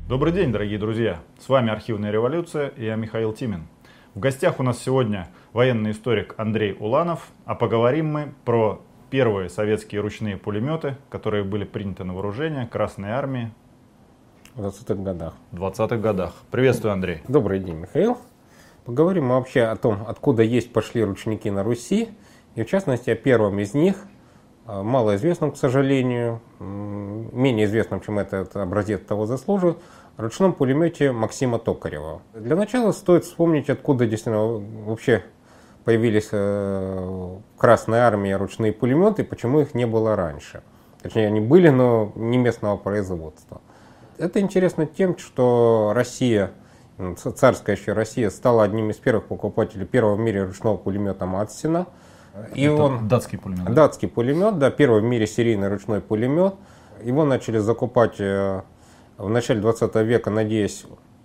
Добрый день, дорогие друзья! С вами «Архивная революция» и я Михаил Тимин. В гостях у нас сегодня военный историк Андрей Уланов, а поговорим мы про первые советские ручные пулеметы, которые были приняты на вооружение Красной Армии в 20-х годах. Приветствую, Андрей. Добрый день, Михаил. Поговорим мы вообще о том, откуда пошли ручники на Руси, и в частности о первом из них, малоизвестном, к сожалению, менее известном, чем этот образец того заслуживает, ручном пулемете Максима Токарева. Для начала стоит вспомнить, откуда действительно вообще появились в Красной Армии ручные пулеметы и почему их не было раньше. Точнее, они были, но не местного производства. Это интересно тем, что Россия, царская еще Россия, стала одним из первых покупателей первого в мире ручного пулемета Мадсена. И он датский пулемет. Датский пулемет, да, первый в мире серийный ручной пулемет. Его начали закупать в начале 20 века, надеясь,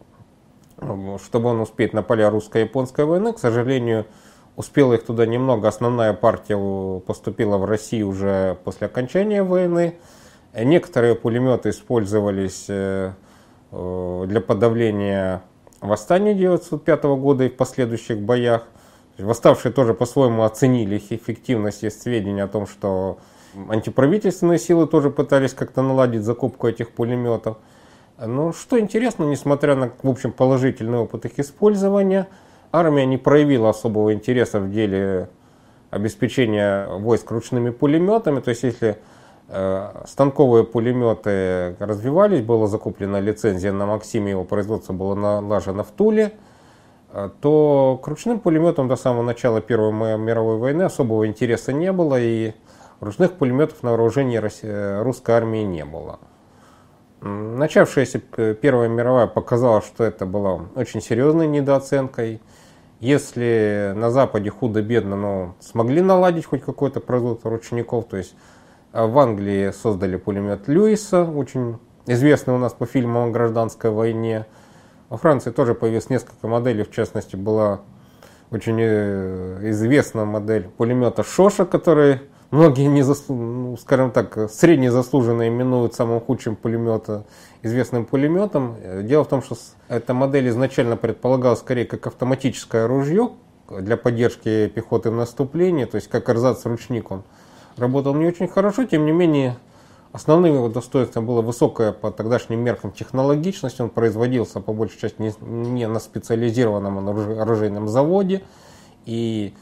чтобы он успеть на поля русско-японской войны. К сожалению, успело их туда немного. Основная партия поступила в Россию уже после окончания войны. Некоторые пулеметы использовались для подавления восстания 1905 года и в последующих боях. Восставшие тоже по-своему оценили их эффективность. Есть сведения о том, что антиправительственные силы тоже пытались как-то наладить закупку этих пулеметов. Но что интересно, несмотря на, в общем, положительный опыт их использования, армия не проявила особого интереса в деле обеспечения войск ручными пулеметами. То есть, если станковые пулеметы развивались, была закуплена лицензия на Максиме, его производство было налажено в Туле, то к ручным пулеметам до самого начала Первой мировой войны особого интереса не было, и ручных пулеметов на вооружении русской армии не было. Начавшаяся Первая мировая показала, что это была очень серьезной недооценкой. Если на Западе худо-бедно, но смогли наладить хоть какое-то производство ручников, то есть в Англии создали пулемет Льюиса, очень известный у нас по фильмам о гражданской войне. Во Франции тоже появилось несколько моделей, в частности была очень известная модель пулемета Шоша, который многие, скажем так, среднезаслуженно именуют самым худшим известным пулеметом. Дело в том, что эта модель изначально предполагалась скорее как автоматическое ружье для поддержки пехоты в наступлении, то есть как эрзац-ручник он работал не очень хорошо, тем не менее основным его достоинством была высокая по тогдашним меркам технологичность. Он производился по большей части не на специализированном оружейном заводе. И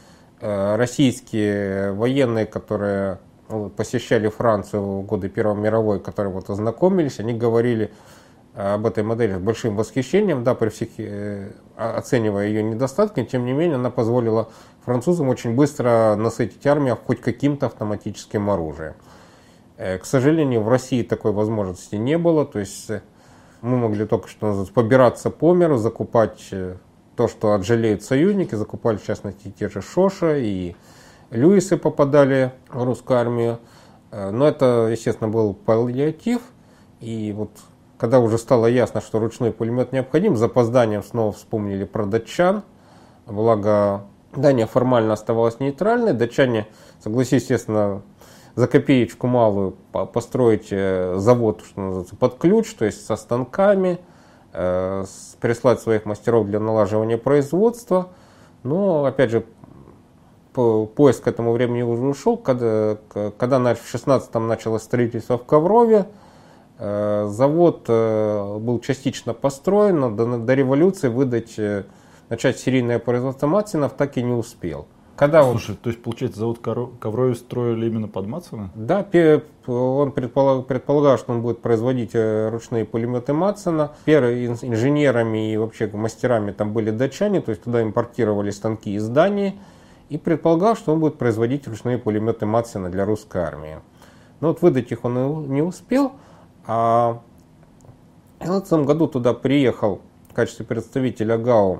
российские военные, которые посещали Францию в годы Первой мировой, которые ознакомились, они говорили об этой модели с большим восхищением, да, при всех оценивая ее недостатки, тем не менее она позволила французам очень быстро насытить армию хоть каким-то автоматическим оружием. К сожалению, в России такой возможности не было, то есть мы могли только что побираться по миру, закупать то, что отжалеют союзники, закупали в частности те же Шоша и Льюисы попадали в русскую армию, но это, естественно, был паллиатив, и когда уже стало ясно, что ручной пулемет необходим, с запозданием снова вспомнили про датчан, благо Дания формально оставалась нейтральной, датчане согласились, естественно, за копеечку малую построить завод, что называется, под ключ, то есть со станками, прислать своих мастеров для налаживания производства. Но, опять же, поиск к этому времени уже ушел. Когда в 16-м началось строительство в Коврове, завод был частично построен, но до революции начать серийное производство Мадсенов так и не успел. Слушай, то есть, получается, завод Коврове строили именно под Мадсена? Да, он предполагал, что он будет производить ручные пулеметы Мадсена. Первыми инженерами и вообще мастерами там были датчане, то есть туда импортировали станки из Дании. И предполагал, что он будет производить ручные пулеметы Мадсена для русской армии. Но выдать их он не успел. А в 19 году туда приехал в качестве представителя ГАУ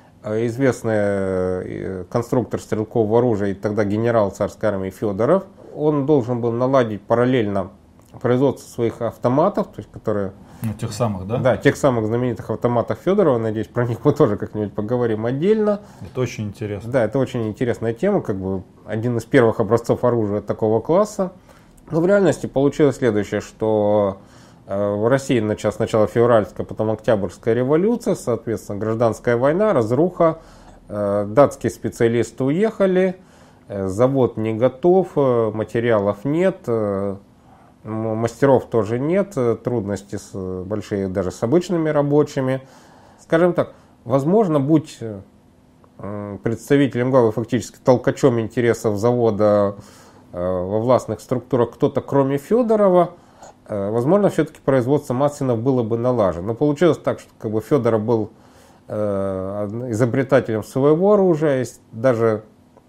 известный конструктор стрелкового оружия и тогда генерал царской армии Федоров. Он должен был наладить параллельно производство своих автоматов, то есть которые... тех самых, да? Да, тех самых знаменитых автоматов Федорова. Надеюсь, про них мы тоже как-нибудь поговорим отдельно. Это очень интересно. Да, это очень интересная тема, один из первых образцов оружия такого класса. Но в реальности получилось следующее, что В России началась сначала февральская, потом октябрьская революция, соответственно, гражданская война, разруха. Датские специалисты уехали, завод не готов, материалов нет, мастеров тоже нет, трудности большие даже с обычными рабочими. Скажем так, возможно, будь представителем главы, фактически толкачом интересов завода во властных структурах кто-то кроме Федорова, возможно, все-таки производство Матсенов было бы налажено. Но получилось так, что как бы Федоров был изобретателем своего оружия, даже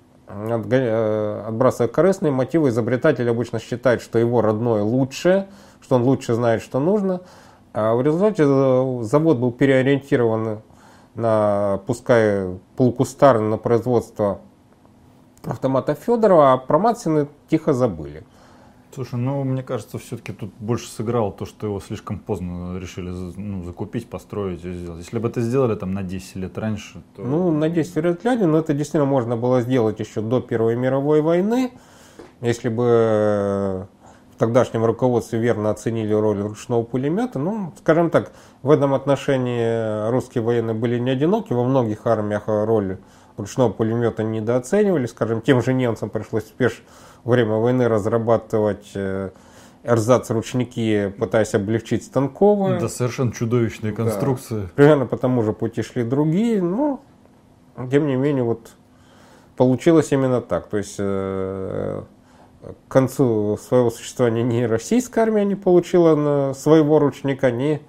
отбрасывая корыстные мотивы, изобретатель обычно считает, что его родное лучше, что он лучше знает, что нужно. А в результате завод был переориентирован на, пускай полукустарно, на производство автомата Федорова, а про Матсены тихо забыли. Слушай, ну мне кажется, все-таки тут больше сыграло то, что его слишком поздно решили закупить, построить и сделать. Если бы это сделали там на 10 лет раньше, то... Ну, на 10 лет раньше, но это действительно можно было сделать еще до Первой мировой войны, если бы в тогдашнем руководстве верно оценили роль ручного пулемета. Ну, скажем так, в этом отношении русские военные были не одиноки, во многих армиях роль ручного пулемета недооценивали. Скажем, тем же немцам пришлось во время войны разрабатывать эрзац-ручники, пытаясь облегчить станковые. Да, совершенно чудовищные конструкции. Да. Примерно по тому же пути шли другие, но тем не менее вот получилось именно так. То есть к концу своего существования ни российская армия не получила своего ручника, ни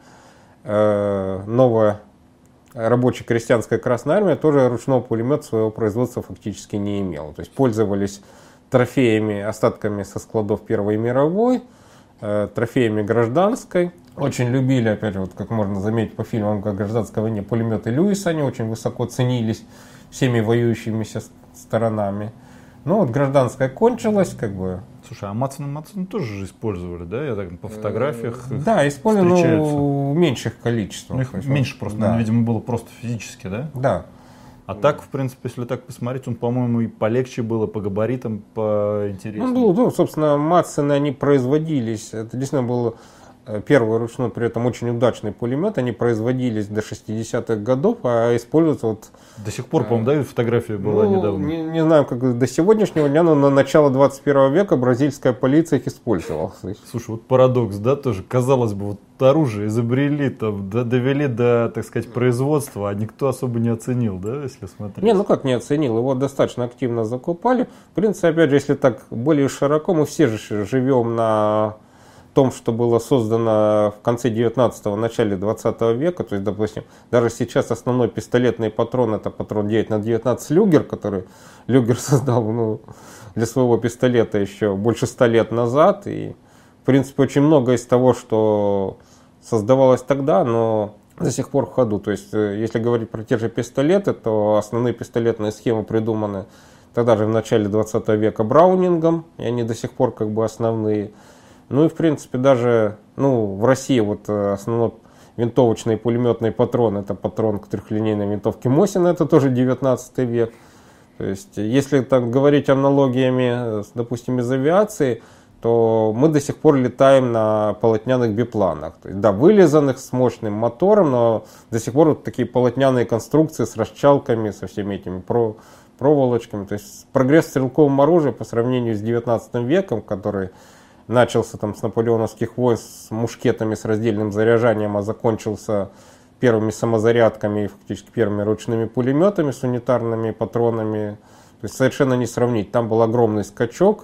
новая рабоче-крестьянская Красная Армия тоже ручного пулемета своего производства фактически не имела. То есть пользовались трофеями, остатками со складов Первой мировой, трофеями гражданской. Очень любили, опять же, вот как можно заметить по фильмам о гражданской войне, пулеметы Льюиса, они очень высоко ценились всеми воюющимися сторонами. Ну вот гражданская кончилась, как бы. Слушай, а Матсены тоже же использовали, да? Я так по фотографиях да, использовали, но в меньших количествах. Их меньше просто, да. Видимо, было просто физически, да? Да. А так, в принципе, если так посмотреть, он, по-моему, и полегче было, по габаритам, поинтереснее. Ну, собственно, Матсены, они производились, это действительно был первый ручной, при этом очень удачный пулемет, они производились до 60-х годов, а используются вот... До сих пор, по-моему, да, фотография была недавно? Не знаю, как до сегодняшнего дня, но на начало 21 века бразильская полиция их использовала. Слушай, вот парадокс, да, тоже, казалось бы, вот оружие изобрели, там, довели до, так сказать, производства, а никто особо не оценил, да, если смотреть? Не, ну как не оценил, его достаточно активно закупали. В принципе, опять же, если так более широко, мы все же живем на том, что было создано в конце 19-го, начале 20 века, то есть, допустим, даже сейчас основной пистолетный патрон, это патрон 9х19 Люгер, который Люгер создал для своего пистолета еще больше 100 лет назад, и, в принципе, очень много из того, что создавалось тогда, но до сих пор в ходу. То есть, если говорить про те же пистолеты, то основные пистолетные схемы придуманы тогда же в начале 20 века Браунингом, и они до сих пор как бы основные. Ну и в принципе даже в России вот основной винтовочный пулеметный патрон, это патрон к трехлинейной винтовке Мосина, это тоже 19 век. То есть если так говорить аналогиями, допустим, из авиации, то мы до сих пор летаем на полотняных бипланах. То есть, да, вылизанных с мощным мотором, но до сих пор вот такие полотняные конструкции с расчалками, со всеми этими проволочками. То есть прогресс в стрелковом оружии по сравнению с 19 веком, который начался там с наполеоновских войн, с мушкетами с раздельным заряжанием, а закончился первыми самозарядками и фактически первыми ручными пулеметами с унитарными патронами. То есть совершенно не сравнить. Там был огромный скачок,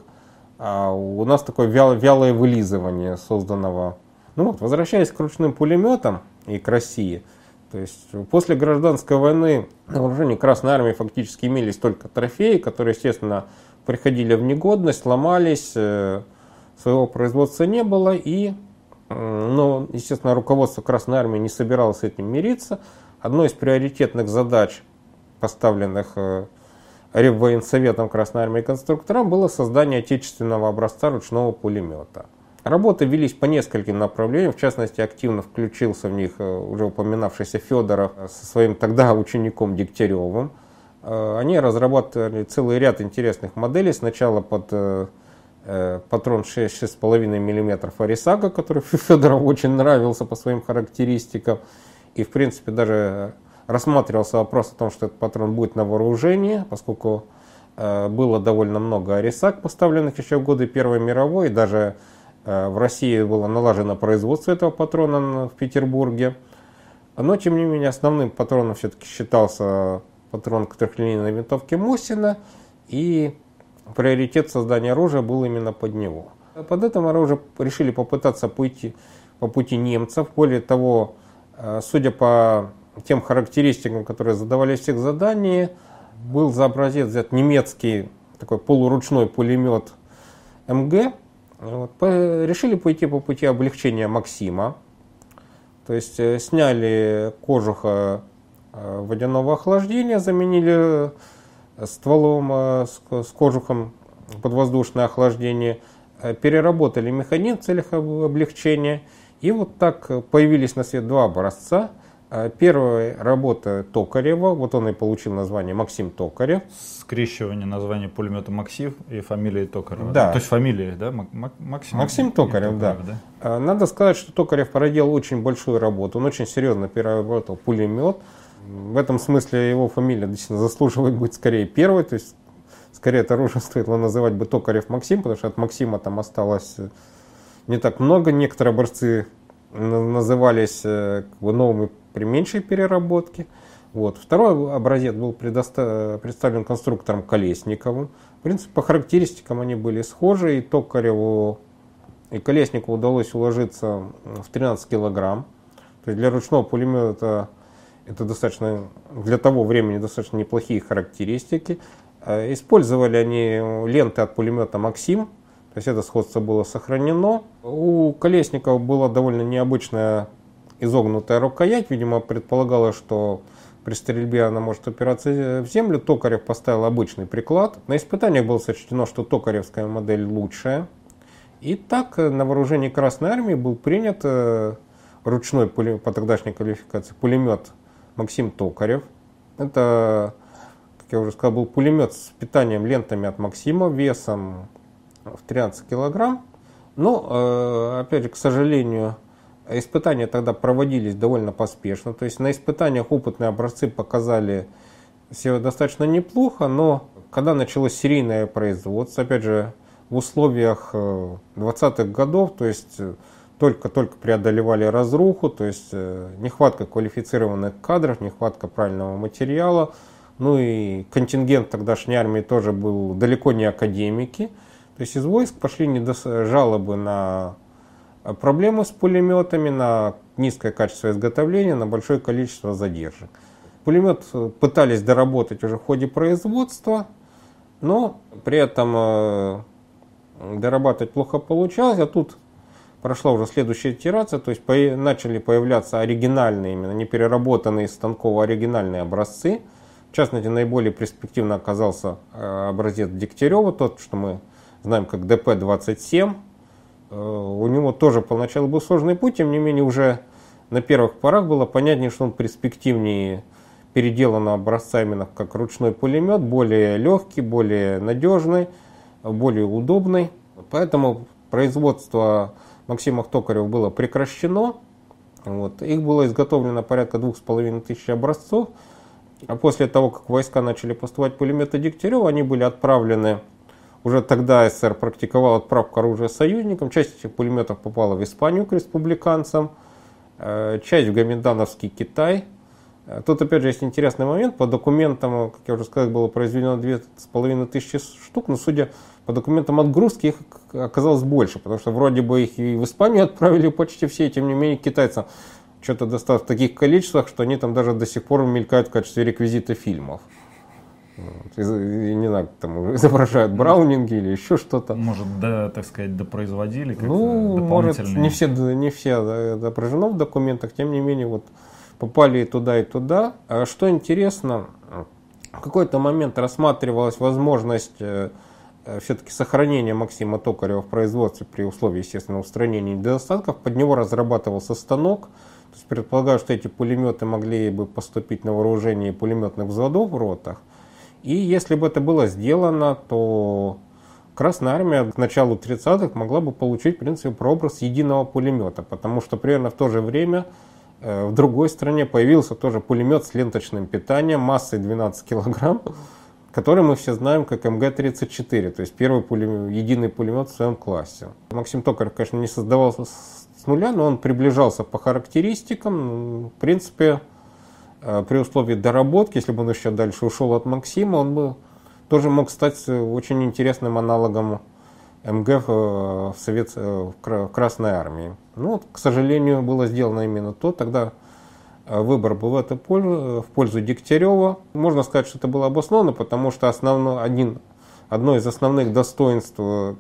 а у нас такое вялое вылизывание созданного. Ну вот, возвращаясь к ручным пулеметам и к России, то есть после гражданской войны на вооружении Красной Армии фактически имелись только трофеи, которые, естественно, приходили в негодность, ломались, своего производства не было, но, естественно, руководство Красной Армии не собиралось с этим мириться. Одной из приоритетных задач, поставленных Реввоенсоветом Красной Армии и конструкторам, было создание отечественного образца ручного пулемета. Работы велись по нескольким направлениям, в частности, активно включился в них уже упоминавшийся Федоров со своим тогда учеником Дегтяревым. Они разрабатывали целый ряд интересных моделей, сначала под патрон 6,5 мм Арисага, который Федорову очень нравился по своим характеристикам. И, в принципе, даже рассматривался вопрос о том, что этот патрон будет на вооружении, поскольку было довольно много Арисаг, поставленных еще в годы Первой мировой. И даже в России было налажено производство этого патрона в Петербурге. Но, тем не менее, основным патроном все-таки считался патрон к трехлинейной винтовке Мосина. И приоритет создания оружия был именно под него. Под этим оружием решили попытаться пойти по пути немцев. Более того, судя по тем характеристикам, которые задавались в всех заданиях, был за образец взят немецкий такой полуручной пулемет МГ. Решили пойти по пути облегчения Максима. То есть сняли кожуха водяного охлаждения, заменили стволом с кожухом подвоздушное охлаждение, переработали механизм в целях облегчения. И вот так появились на свет два образца. Первая работа Токарева, вот он и получил название Максим Токарев. Скрещивание названия пулемета Максим и фамилии Токарева. Да. То есть фамилия, да? Максим Токарев, да. Надо сказать, что Токарев проделал очень большую работу. Он очень серьезно переработал пулемет. В этом смысле его фамилия действительно заслуживает быть скорее первой. То есть скорее это оружие стоило называть бы Токарев Максим, потому что от Максима там осталось не так много. Некоторые образцы назывались новыми при меньшей переработке. Вот. Второй образец был представлен конструктором Колесниковым. В принципе, по характеристикам они были схожи. И Токареву, и Колесникову удалось уложиться в 13 килограмм. То есть для ручного пулемета это достаточно, для того времени достаточно неплохие характеристики. Использовали они ленты от пулемета Максим. То есть это сходство было сохранено. У Колесникова была довольно необычная изогнутая рукоять. Видимо, предполагалось, что при стрельбе она может упираться в землю. Токарев поставил обычный приклад. На испытаниях было сочтено, что токаревская модель лучшая. И так на вооружении Красной Армии был принят ручной по тогдашней квалификации пулемет Максим Токарев. Это, как я уже сказал, был пулемет с питанием лентами от Максима весом в 13 килограмм. Но, опять же, к сожалению, испытания тогда проводились довольно поспешно. То есть на испытаниях опытные образцы показали себя достаточно неплохо, но когда началось серийное производство, опять же, в условиях 20-х годов, то есть только-только преодолевали разруху, то есть нехватка квалифицированных кадров, нехватка правильного материала, ну и контингент тогдашней армии тоже был далеко не академики. То есть из войск пошли жалобы на проблемы с пулеметами, на низкое качество изготовления, на большое количество задержек. Пулемет пытались доработать уже в ходе производства, но при этом дорабатывать плохо получалось. А тут прошла уже следующая итерация, то есть начали появляться оригинальные, именно не переработанные из станков, а оригинальные образцы. В частности, наиболее перспективно оказался образец Дегтярева, тот, что мы знаем как ДП-27. У него тоже поначалу был сложный путь, тем не менее уже на первых порах было понятнее, что он перспективнее переделанного образца именно как ручной пулемет, более легкий, более надежный, более удобный. Поэтому производство Максима Токарева было прекращено. Вот. Их было изготовлено порядка 2500 образцов. А после того, как войска начали поставать пулеметы Дегтярева, они были отправлены. Уже тогда СССР практиковал отправку оружия союзникам. Часть этих пулеметов попала в Испанию к республиканцам, часть в Гоминдановский Китай. Тут опять же есть интересный момент. По документам, как я уже сказал, было произведено 2500 штук, но судя по документам отгрузки их оказалось больше, потому что вроде бы их и в Испанию отправили почти все, тем не менее китайцам что-то досталось в таких количествах, что они там даже до сих пор мелькают в качестве реквизита фильмов. Вот. И не знаю, там изображают браунинги или еще что-то. Может, да, так сказать, допроизводили как-то дополнительные. Может, не все отображено в документах, тем не менее, вот попали и туда, и туда. А что интересно, в какой-то момент рассматривалась возможность все-таки сохранения Максима Токарева в производстве при условии, естественно, устранения недостатков. Под него разрабатывался станок. То есть предполагаю, что эти пулеметы могли бы поступить на вооружение пулеметных взводов в ротах. И если бы это было сделано, то Красная армия к началу 30-х могла бы получить, в принципе, прообраз единого пулемета, потому что примерно в то же время в другой стране появился тоже пулемет с ленточным питанием массой 12 килограмм, который мы все знаем как МГ-34, то есть первый единый пулемет в своем классе. Максим Токарев, конечно, не создавался с нуля, но он приближался по характеристикам. В принципе, при условии доработки, если бы он еще дальше ушел от Максима, он бы тоже мог стать очень интересным аналогом МГ в Красной армии. Но, к сожалению, было сделано именно то. Тогда выбор был в пользу Дегтярева. Можно сказать, что это было обосновано, потому что одно из основных достоинств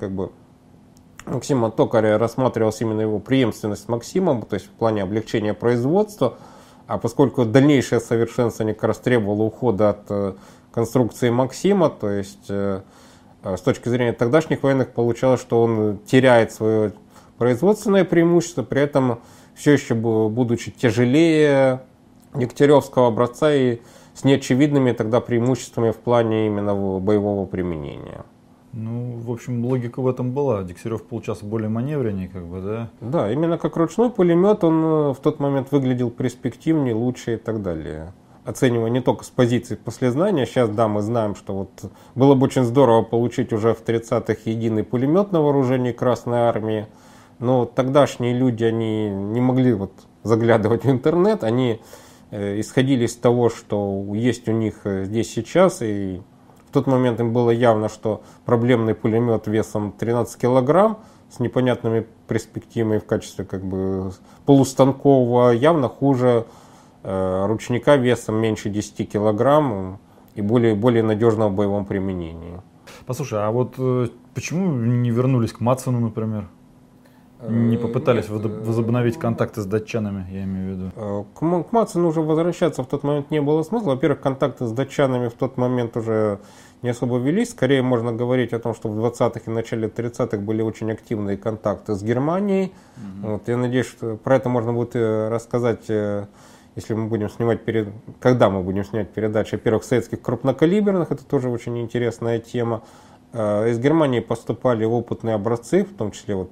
Максима Токаря рассматривалась именно его преемственность с Максимом, то есть в плане облегчения производства. А поскольку дальнейшее совершенствование как раз требовало ухода от конструкции Максима, то есть с точки зрения тогдашних военных получалось, что он теряет свое производственное преимущество, при этом все еще будучи тяжелее Дегтяревского образца и с неочевидными тогда преимуществами в плане именно боевого применения. Ну, в общем, логика в этом была. Дегтярев получался более маневреннее, да? Да, именно как ручной пулемет он в тот момент выглядел перспективнее, лучше и так далее. Оценивая не только с позиции послезнания, сейчас, да, мы знаем, что вот было бы очень здорово получить уже в 30-х единый пулемет на вооружении Красной армии, но тогдашние люди, они не могли заглядывать в интернет, они исходили из того, что есть у них здесь сейчас, и в тот момент им было явно, что проблемный пулемет весом 13 килограмм с непонятными перспективами в качестве полустанкового явно хуже ручника весом меньше 10 килограмм и более надежного в боевом применении. Послушай, а вот почему не вернулись к Мадсену, например? Не попытались возобновить контакты с датчанами, я имею в виду? К Мадсену уже возвращаться в тот момент не было смысла. Во-первых, контакты с датчанами в тот момент уже не особо велись. Скорее можно говорить о том, что в 20-х и начале 30-х были очень активные контакты с Германией. Я надеюсь, что про это можно будет рассказать, если мы будем снимать когда мы будем снимать передачи о первых советских крупнокалиберных. Это тоже очень интересная тема. Из Германии поступали опытные образцы, в том числе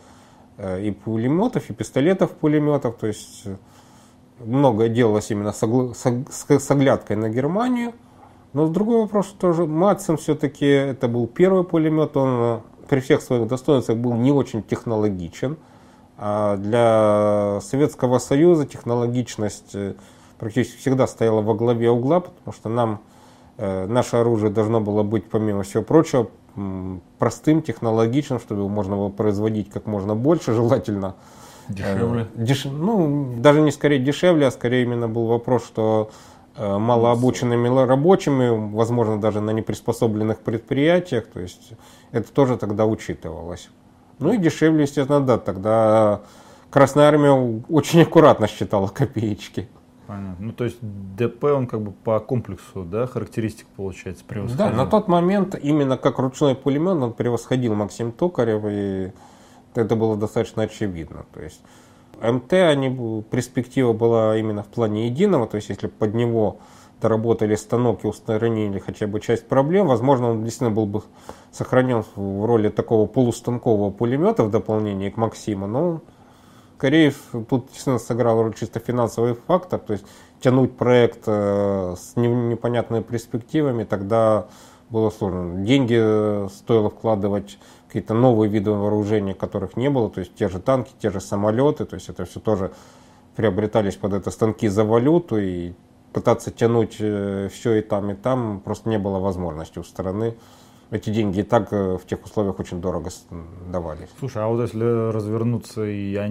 и пулеметов, и пистолетов-пулеметов, то есть многое делалось именно с оглядкой на Германию. Но другой вопрос, что тоже Мадсен все-таки это был первый пулемет, он при всех своих достоинствах был не очень технологичен. А для Советского Союза технологичность практически всегда стояла во главе угла, потому что наше оружие должно было быть, помимо всего прочего, простым, технологичным, чтобы можно было производить как можно больше, желательно. Дешевле? Даже не скорее дешевле, а скорее именно был вопрос, что малообученными рабочими, возможно, даже на неприспособленных предприятиях, то есть это тоже тогда учитывалось. Ну и дешевле, естественно, да, тогда Красная армия очень аккуратно считала копеечки. Понятно. Ну, то есть ДП, он по комплексу, да, характеристик, получается, превосходил? Да, на тот момент именно как ручной пулемет он превосходил Максим Токарев, и это было достаточно очевидно. То есть МТ, перспектива была именно в плане единого, то есть если под него доработали станок и устранили хотя бы часть проблем, возможно, он действительно был бы сохранен в роли такого полустанкового пулемета в дополнение к Максиму, но скорее тут действительно сыграл роль чисто финансовый фактор, то есть тянуть проект с непонятными перспективами тогда было сложно. Деньги стоило вкладывать в какие-то новые виды вооружения, которых не было, то есть те же танки, те же самолеты, то есть это все тоже приобретались под это станки за валюту, и пытаться тянуть все и там просто не было возможности у стороны. Эти деньги и так в тех условиях очень дорого давались. Слушай, а вот если развернуться,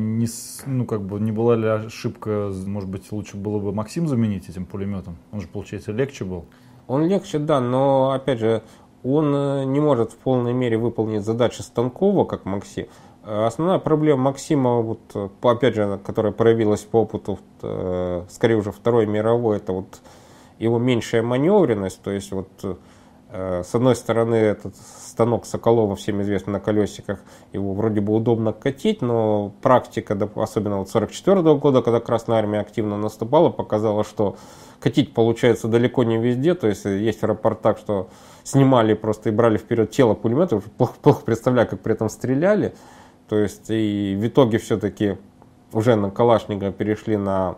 не была ли ошибка, может быть, лучше было бы Максим заменить этим пулеметом? Он же, получается, легче был? Он легче, да, но, опять же, он не может в полной мере выполнить задачи станкового, как Максим. Основная проблема Максима, опять же, которая проявилась по опыту, скорее уже Второй мировой, это его меньшая маневренность, то есть с одной стороны, этот станок Соколова, всем известный, на колесиках, его вроде бы удобно катить, но практика, особенно 1944 года, когда Красная армия активно наступала, показала, что катить получается далеко не везде. То есть есть в рапортах, что снимали просто и брали вперед тело пулемета. Плохо представляю, как при этом стреляли. То есть и в итоге все-таки уже на Калашникова перешли на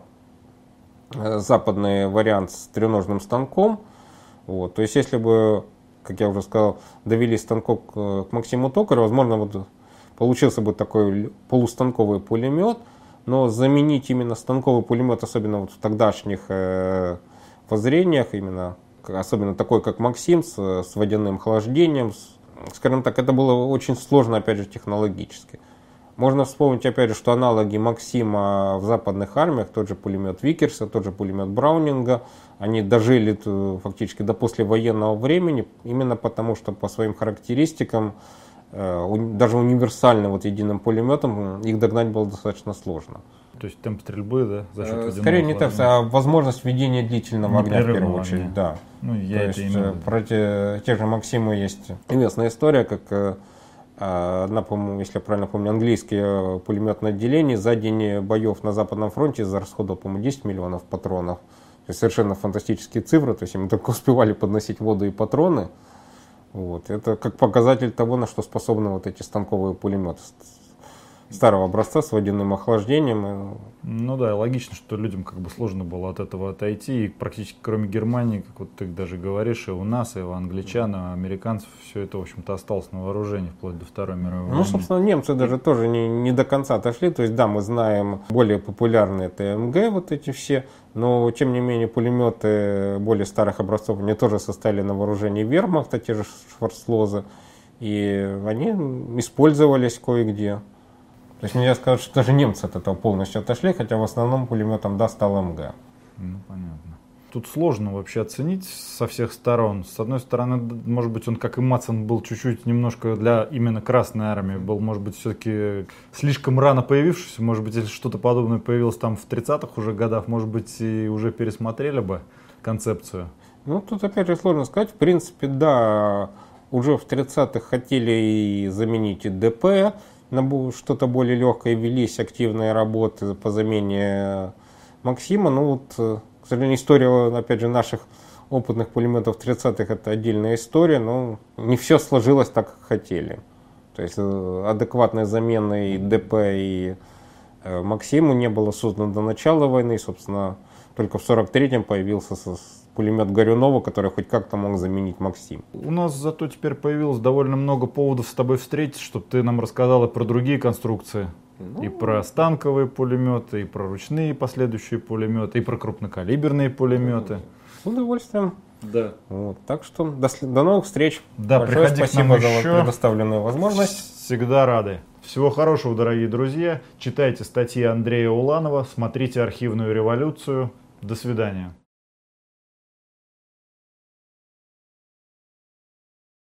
западный вариант с треножным станком. Вот. То есть если бы, как я уже сказал, довели станков к Максиму Токареву, возможно, вот получился бы такой полустанковый пулемет, но заменить именно станковый пулемет, особенно вот в тогдашних воззрениях, именно, особенно такой, как Максим, с водяным охлаждением, скажем так, это было очень сложно, опять же, технологически. Можно вспомнить, опять же, что аналоги Максима в западных армиях, тот же пулемет Виккерса, тот же пулемет Браунинга, они дожили фактически до послевоенного времени, именно потому что по своим характеристикам, даже универсальным вот единым пулеметом, их догнать было достаточно сложно. То есть темп стрельбы, да, за счет водяного скорее не темп, а возможность ведения длительного огня в первую очередь. Огня. Да. Ну, я То это есть имею. про тех же Максима есть известная история, как одна, по-моему, если я правильно помню, английское пулеметное отделение за день боев на Западном фронте израсходовало, по-моему, 10 миллионов патронов. То есть совершенно фантастические цифры, то есть им только успевали подносить воду и патроны. Вот. Это как показатель того, на что способны вот эти станковые пулеметы старого образца с водяным охлаждением. Ну да, логично, что людям как бы сложно было от этого отойти. И практически кроме Германии, как вот ты даже говоришь, и у нас, и у англичан, и у американцев все это, в общем-то, осталось на вооружении вплоть до Второй мировой войны. Ну, собственно, немцы даже тоже не до конца отошли. То есть, да, мы знаем более популярные это МГ, вот эти все, но, тем не менее, пулеметы более старых образцов, они тоже состояли на вооружении вермахта, те же Шварцлозы, и они использовались кое-где. То есть нельзя сказать, что даже немцы от этого полностью отошли, хотя в основном пулеметом, да, стал МГ. Ну, понятно. Тут сложно вообще оценить со всех сторон. С одной стороны, может быть, он, как и Мадсен, был чуть-чуть немножко для именно Красной Армии, был, может быть, все-таки слишком рано появившийся. Может быть, если что-то подобное появилось там в 30-х уже годах, может быть, и уже пересмотрели бы концепцию. Ну, тут, опять же, сложно сказать. В принципе, да, уже в 30-х хотели и заменить и ДП, на что-то более легкое, велись активные работы по замене Максима. Ну вот, к сожалению, история, опять же, наших опытных пулеметов 30-х это отдельная история, но не все сложилось так, как хотели. То есть адекватной замены и ДП, и Максиму не было создано до начала войны. Собственно, только в 43-м появился пулемет Горюнова, который хоть как-то мог заменить Максим. У нас зато теперь появилось довольно много поводов с тобой встретиться, чтобы ты нам рассказал и про другие конструкции. И про станковые пулеметы, и про ручные последующие пулеметы, и про крупнокалиберные пулеметы. С удовольствием. Да. Вот, так что до новых встреч. Да, большое приходи спасибо к нам за еще. предоставленную возможность. Всегда рады. Всего хорошего, дорогие друзья. Читайте статьи Андрея Уланова, смотрите «Архивную революцию». До свидания.